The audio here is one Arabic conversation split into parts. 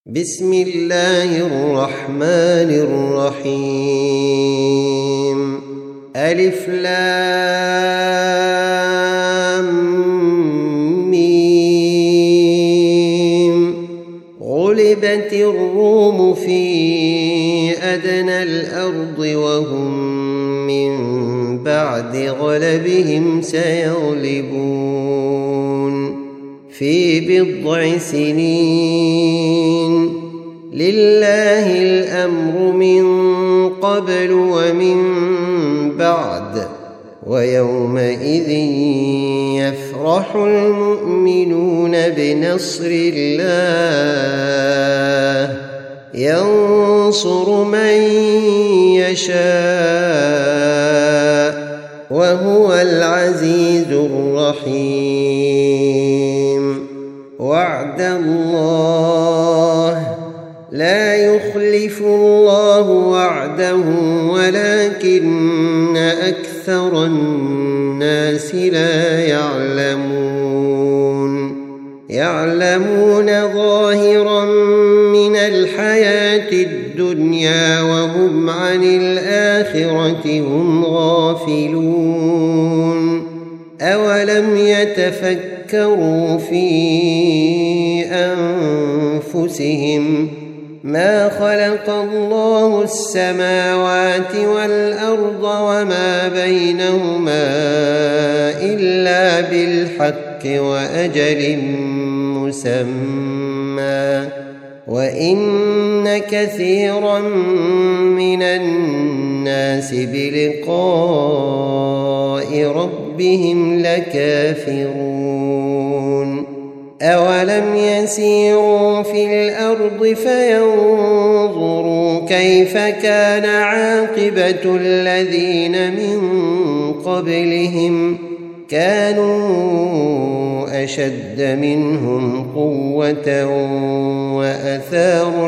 بسم الله الرحمن الرحيم. ألف لام ميم. غلبت الروم في أدنى الأرض وهم من بعد غلبهم سيغلبون في بضع سنين. لله الأمر من قبل ومن بعد ويومئذ يفرح المؤمنون بنصر الله ينصر من يشاء وهو العزيز الرحيم. وعد الله لا يخلف الله وعده ولكن أكثر الناس لا يعلمون ظاهرا من الحياة الدنيا وهم عن الآخرة هم غافلون. أولم يتفكروا في أنفسهم ما خلق الله السماوات والأرض وما بينهما إلا بالحق وأجل مسمى وإن كثيرا من الناس بلقاء ربهم لكافرون. أولم يسيروا في الأرض فينظروا كيف كان عاقبة الذين من قبلهم كانوا أشد منهم قوة وأثاروا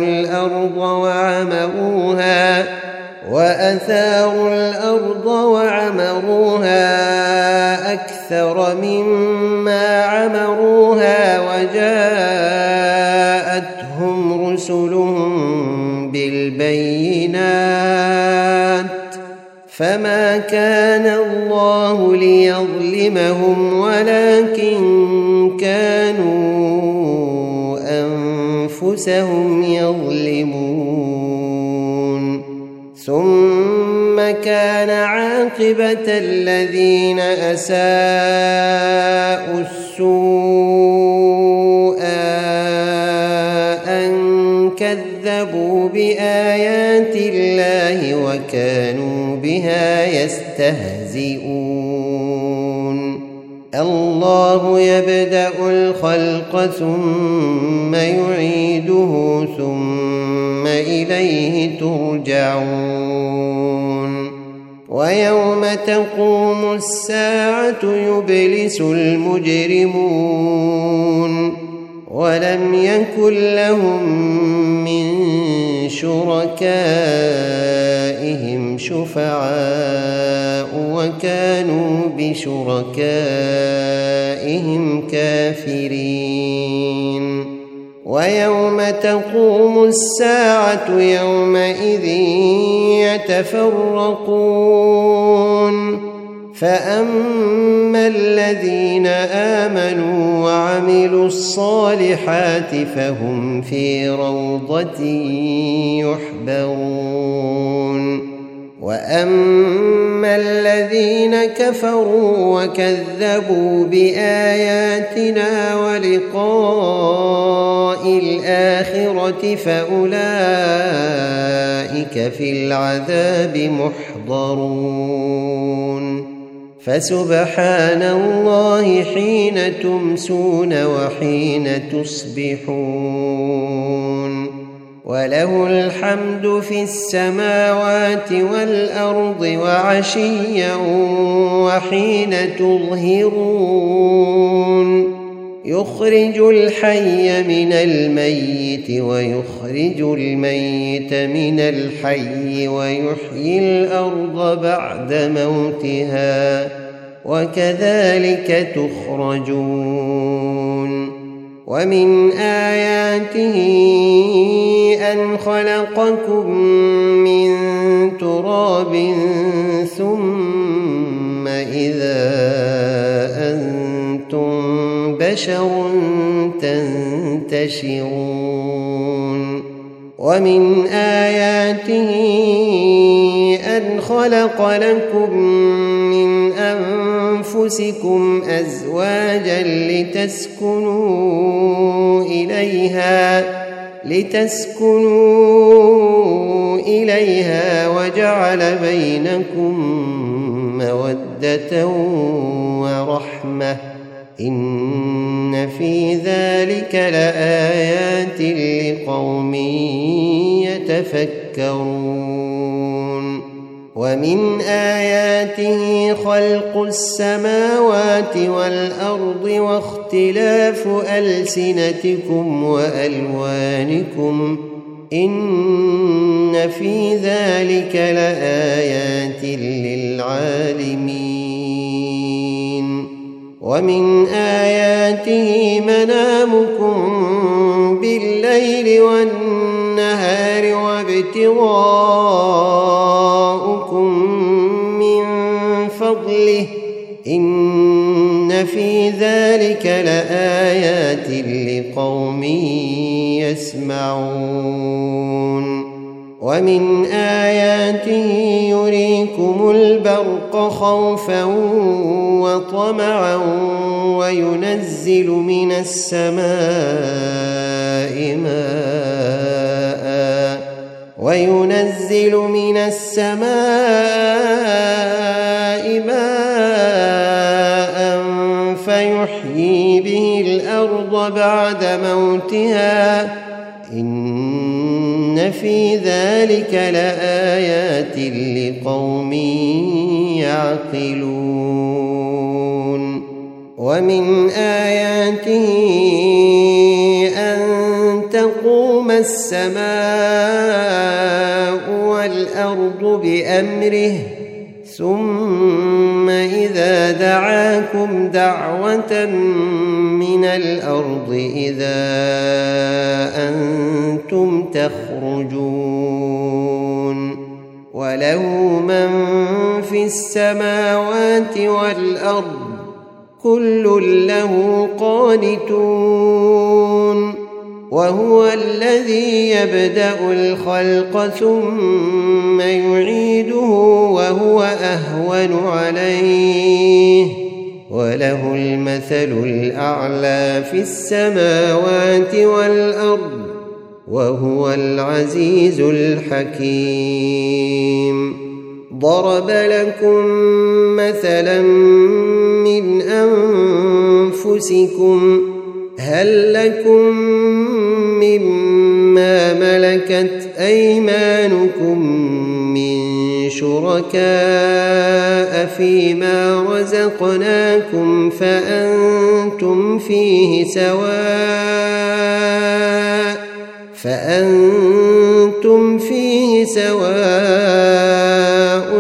الأرض وعمروها أكثر مما عمروها وجاءتهم رسلهم بالبينات فما كان الله ليظلمهم ولكن كانوا أنفسهم يظلمون. ثم كان عاقبة الذين أساءوا السوء أن كذبوا بآيات الله وكانوا بها يستهزئون. الله يبدأ الخلق ثم يعيده ثم إليه ترجعون. ويوم تقوم الساعة يبلس المجرمون ولم يكن لهم من شركائهم شفعاء وكانوا بشركائهم كافرين. ويوم تقوم الساعة يومئذ يتفرقون فأما الذين آمنوا وعملوا الصالحات فهم في روضة يحبرون. وأما الذين كفروا وكذبوا بآياتنا ولقاء الآخرة فأولئك في العذاب محضرون. فسبحان الله حين تمسون وحين تصبحون وله الحمد في السماوات والأرض وعشيا وحين تظهرون. يخرج الحي من الميت ويخرج الميت من الحي ويحيي الأرض بعد موتها وكذلك تخرجون. ومن آياته أن خلقكم من تراب ثم إذا أنتم بشر تنتشرون ومن آياته أن خلق لكم من أنفسكم أزواجا لتسكنوا إليها وجعل بينكم مودة ورحمة إن في ذلك لآيات لقوم يتفكرون ومن آياته خلق السماوات والأرض واختلاف ألسنتكم وألوانكم إن في ذلك لآيات للعالمين ومن آياته منامكم بالليل والنهار وابتغاؤكم من فضله إن في ذلك لآيات لقوم يسمعون ومن آياته يريكم البرق خوفا وطمعا وينزل من السماء ماء فيحيي به الأرض بعد موتها إن في ذلك لآيات لقوم يعقلون ومن آياته أن تقوم السماء والأرض بأمره ثم إذا دعاكم دعوة من الأرض إذا أنتم تخرجون وله من في السماوات والأرض كل له قانتون وهو الذي يبدأ الخلق ثم يعيده وهو أهون عليه وله المثل الأعلى في السماوات والأرض وهو العزيز الحكيم ضرب لكم مثلا من أنفسكم هل لكم مما ملكت أيمانكم من شركاء فيما رزقناكم فأنتم فيه سواء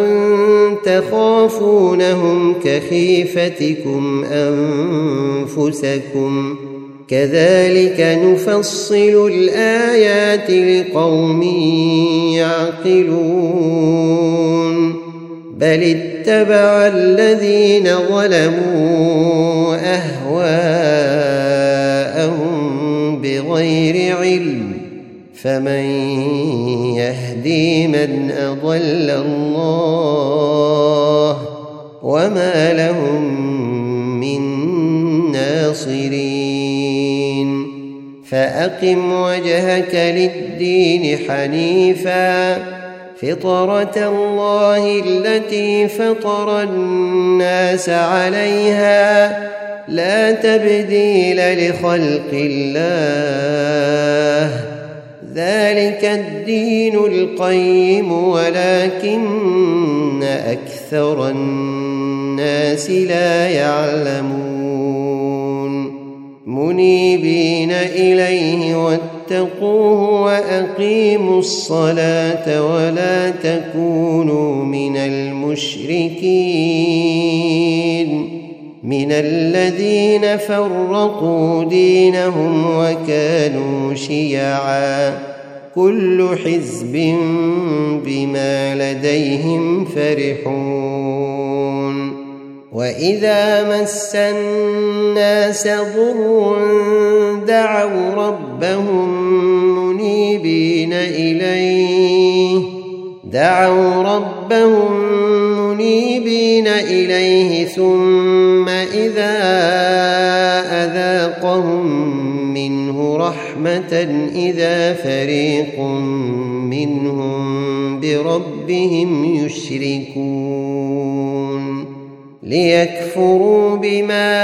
تخافونهم كخيفتكم أنفسكم كذلك نفصل الآيات لقوم يعقلون بل اتبع الذين ظلموا أهواءهم بغير علم فمن يهدي من أضل الله وما لهم من ناصرين فأقم وجهك للدين حنيفا فطرة الله التي فطر الناس عليها لا تبديل لخلق الله ذلك الدين القيم ولكن أكثر الناس لا يعلمون منيبين إليه واتقوه وأقيموا الصلاة ولا تكونوا من المشركين من الذين فرقوا دينهم وكانوا شيعا كل حزب بما لديهم فرحون وإذا مس الناس ضر دعوا ربهم منيبين إليه ثم إذا أذاقهم منه رحمة إذا فريق منهم بربهم يشركون ليكفروا بما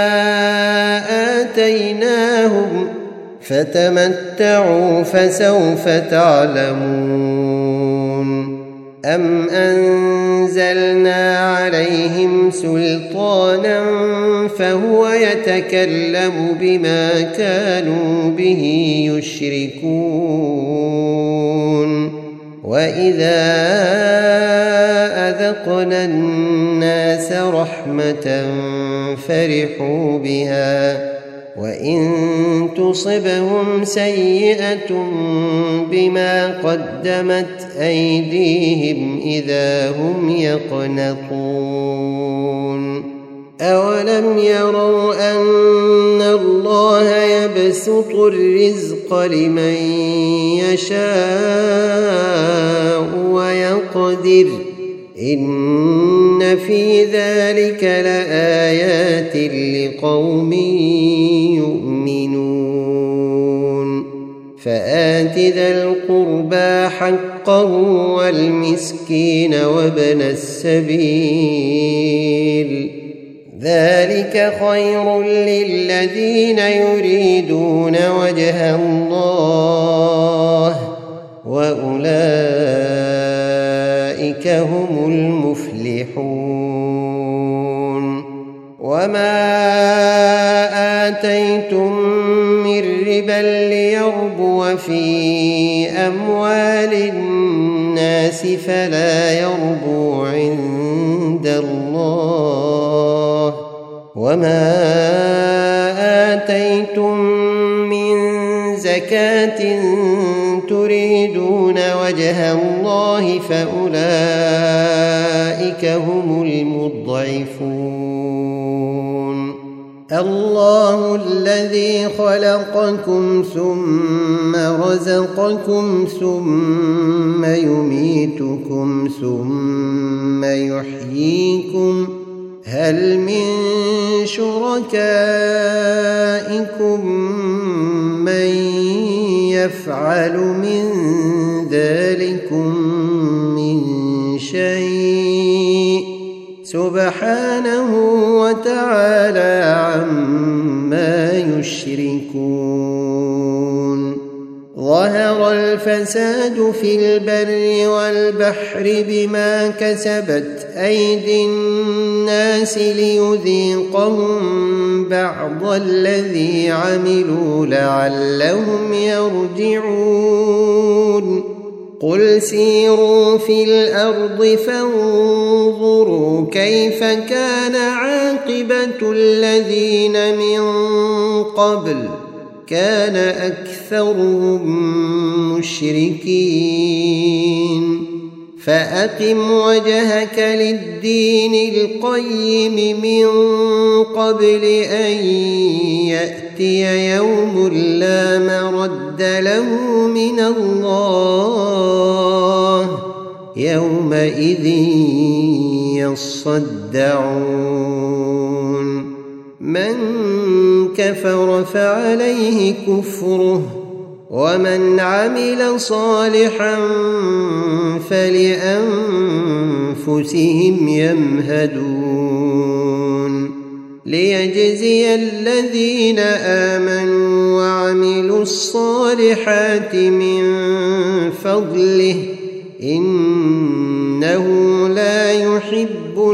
آتيناهم فتمتعوا فسوف تعلمون أم أنزلنا عليهم سلطانا فهو يتكلم بما كانوا به يشركون وإذا أذقنا الناس رحمة فرحوا بها وإن تصبهم سيئة بما قدمت أيديهم إذا هم يقنطون أولم يروا أن الله يبسط الرزق لمن يشاء ويقدر إن في ذلك لآيات لقوم يؤمنون فآت ذا القربى حقه والمسكين وابن السبيل ذلك خير للذين يريدون وجه الله وأولئك هم المفلحون وما آتيتم من ربا ليربو في أموال الناس فلا يربو عند الله وما آتيتم من زكاة تريدون وجه الله فأولئك هم المضعفون الله الذي خلقكم ثم رزقكم ثم يميتكم ثم يحييكم هل من شركائكم من يفعل من ذلكم من شيء سبحانه وتعالى عما يشركون ظهر الفساد في البر والبحر بما كسبت أيدي الناس ليذيقهم بعض الذي عملوا لعلهم يرجعون قل سيروا في الأرض فانظروا كيف كان عاقبة الذين من قبل كان أكثرهم مشركين فأقم وجهك للدين القيم من قبل أن يأتي يوم لا مرد له من الله يومئذ يصدعون من كفر فعليه كفره ومن عمل صالحا فلأنفسهم يمهدون ليجزي الذين آمنوا وعملوا الصالحات من فضله إنه لا يحب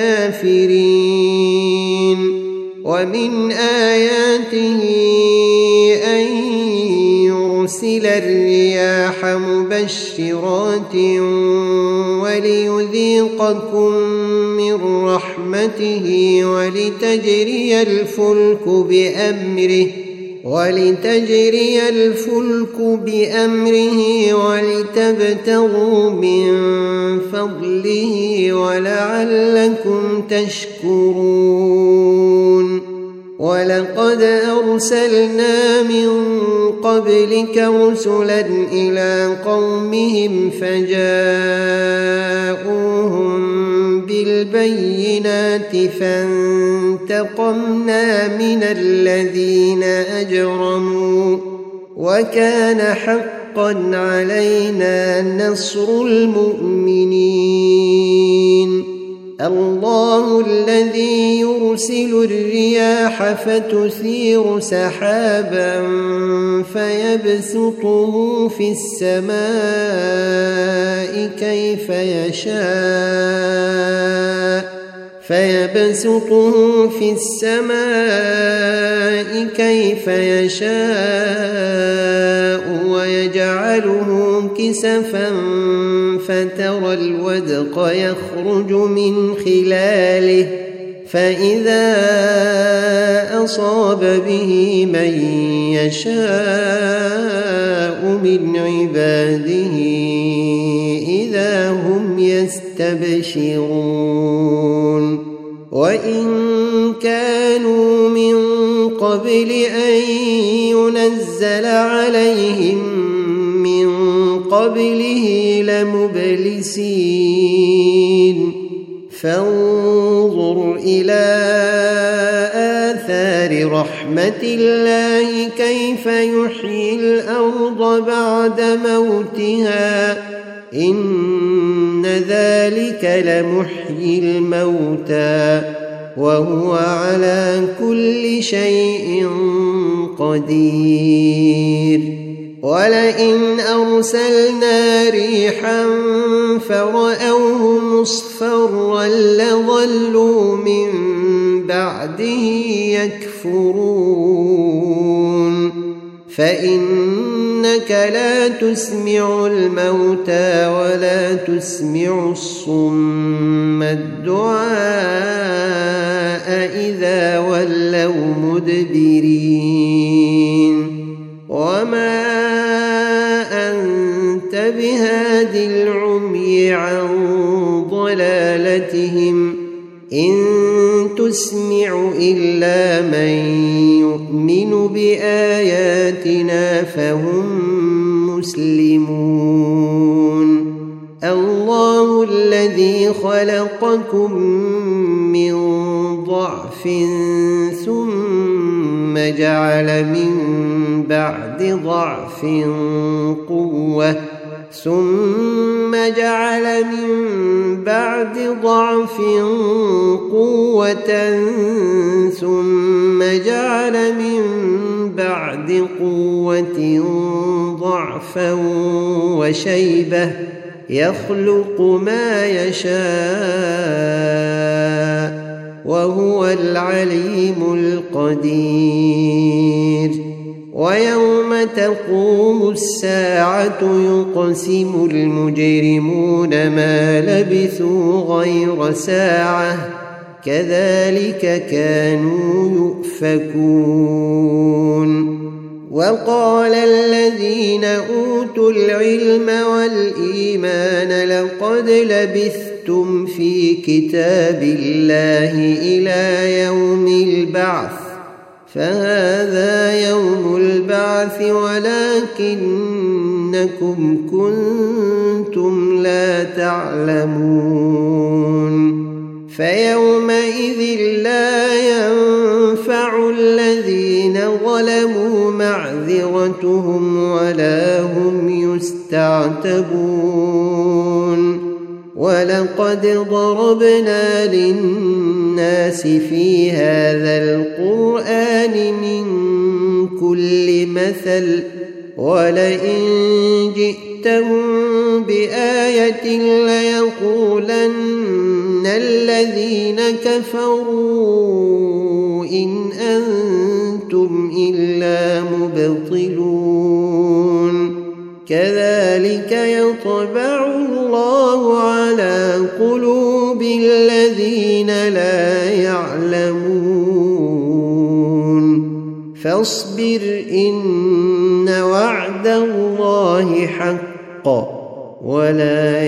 الكافرين ومن آياته أن يرسل الرياح مبشرات وليذيقكم من رحمته ولتجري الفلك بأمره ولتجري الفلك بأمره ولتبتغوا من فضله ولعلكم تشكرون ولقد أرسلنا من قبلك رسلا إلى قومهم فجاءوهم بالبينات فانتقمنا من الذين أجرموا وكان حقا علينا نصر المؤمنين الله الذي يرسل الرياح فتثير سحابا فيبسطه في السماء كيف يشاء ويجعله كسفا فترى الودق يخرج من خلاله فإذا أصاب به من يشاء من عباده إذا هم يستبشرون وإن كانوا من قبل أن ينزل عليهم من قبله لمبلسين فانظر إلى آثار رحمة الله كيف يحيي الأرض بعد موتها إن ذلك لمحيي الموتى وهو على كل شيء قدير ولئن أرسلنا ريحا فرأوه مصفرا لظلوا من بعده يكفرون فإنك لا تسمع الموتى ولا تسمع الصم الدعاء إذا ولوا مدبرين وما أنت بهاد العمي عن ضلالتهم إن تسمع إلا من يؤمن بآياتنا فهم مسلمون الله الذي خلقكم من ضعف ثم جعل من بعد ضعف قوة ثم جعل من بعد ضعف قوة ثم جعل من بعد قوة ضعفا وشيبة يخلق ما يشاء وهو العليم القدير ويوم تقوم الساعة يقسم المجرمون ما لبثوا غير ساعة كذلك كانوا يؤفكون وقال الذين أوتوا العلم والإيمان لقد لبثتم في كتاب الله إلى يوم البعث فهذا يوم البعث ولكنكم كنتم لا تعلمون فيومئذ لا ينفع الذين ظلموا معذرتهم ولا هم يستعتبون ولقد ضربنا للناس في هذا القرآن من كل مثل ولئن جئتهم بآية ليقولن الذين كفروا إن أنتم إلا مبطلون كذلك يطبع الله على قلوب الذين لا يعلمون فاصبر إن وعد الله حق ولا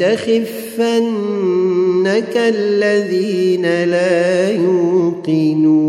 يستخفنك الذين لا يوقنون